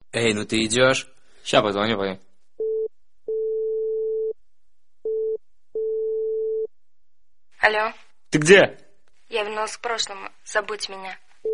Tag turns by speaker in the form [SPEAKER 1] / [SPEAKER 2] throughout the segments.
[SPEAKER 1] Эй, ну ты идешь?
[SPEAKER 2] Ща позвоню, пойду.
[SPEAKER 3] Алло.
[SPEAKER 2] Ты где?
[SPEAKER 3] Я вернулась к прошлому. Забудь меня.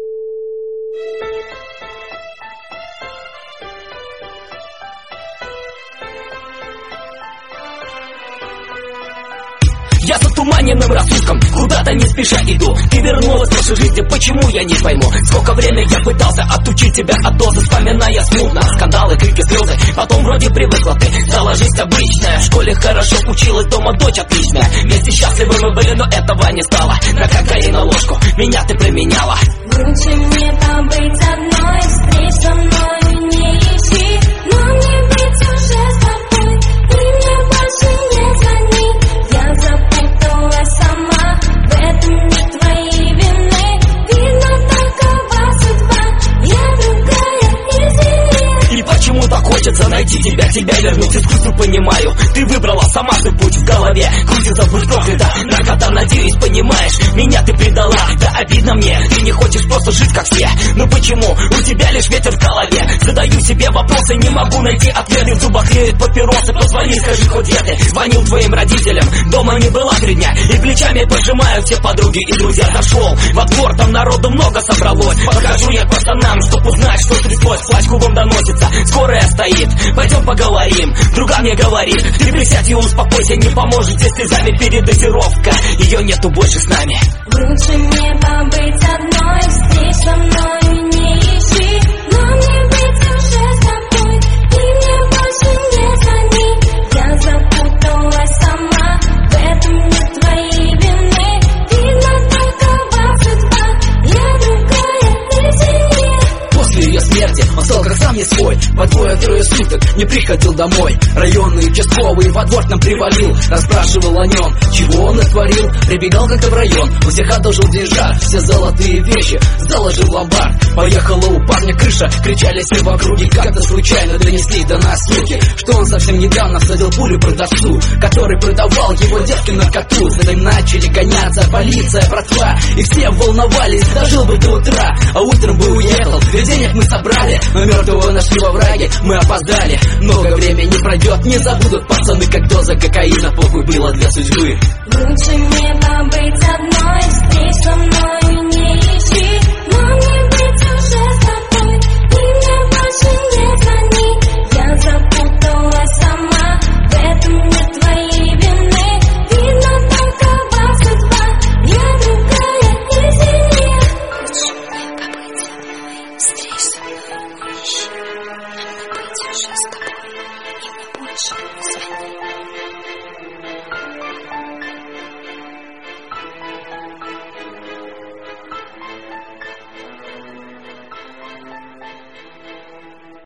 [SPEAKER 4] Я затуманенным рассудком куда-то не спеша иду. Ты вернулась в нашу жизнь, почему я не пойму? Сколько времени я пытался отучить тебя от дозы, вспоминая смутно скандалы, крики, слезы. Потом вроде привыкла, ты стала жизнь обычная. В школе хорошо училась, дома дочь отличная. Вместе счастливы мы были, но этого не стало. На кокаин ложку меня ты применяла.
[SPEAKER 5] Лучше мне побыть одной, встреч со мной не ищи. Но мне быть уже с тобой, ты мне больше не звони. Я запуталась сама, в этом нет твоей вины. Видно, такова судьба, я другая, извини.
[SPEAKER 4] И почему так хочется найти тебя вернуть искусству, понимаю. Ты выбрала сама свой путь в голове. Крутится, будь проклята, наркота, надеюсь, понимаешь. Меня ты предала, да обидно мне. Ты не хочешь просто жить как все. Ну почему? У тебя лишь ветер в голове. Задаю себе вопросы, не могу найти ответы. В зубах реют папиросы, позвони, скажи, хоть где ты. Звонил твоим родителям, дома не была 3 дня. И плечами пожимаю, все подруги и друзья. Зашел во двор, там народу много собралось. Подхожу я к пацанам, чтоб узнать, что тряслось. Плач кругом доносится, скорая стоит. Пойдем поговорим, друган мне говорит. Ты присядь и успокойся, не поможет здесь слезами передозировка. Ее нету больше с нами.
[SPEAKER 5] Лучше мне побыть одной, встреч со мной не ищи. Но мне быть уже с тобой, ты мне больше не звони. Я запуталась сама, в этом нет твоей вины. Видно, такова судьба, я другая, извини.
[SPEAKER 4] После ее смерти он стал как сам не свой. По 2-3 суток не приходил домой. Районный участковый во двор к нам привалил. Расспрашивал о нем, чего он натворил. Прибегал как-то в район, у всех одолжил деньжат. Все золотые вещи заложил в ломбард. Поехала у парня крыша, кричали все в округе. Как-то случайно донесли до нас слухи, что он совсем недавно всадил пулю продавцу, который продавал его девке наркоту. За ним начали гоняться полиция, братва, и все волновались, дожил бы до утра. А утром бы уехал, ведь денег мы собрали, но мертвого нашли во враге, мы опоздали. Много времени пройдет, не забудут пацаны, как доза кокаина похуй было для судьбы.
[SPEAKER 5] Лучше мне побыть одной, встреч со мной не ищи. Но мне быть уже с тобой, ты мне больше не звони. Я запуталась сама, в этом нет твоей вины. Видно, такова судьба, я другая, извини.
[SPEAKER 3] Лучше мне побыть одной, встреч со мной не ищи. Но мне быть уже с тобой, и мне больше не звони.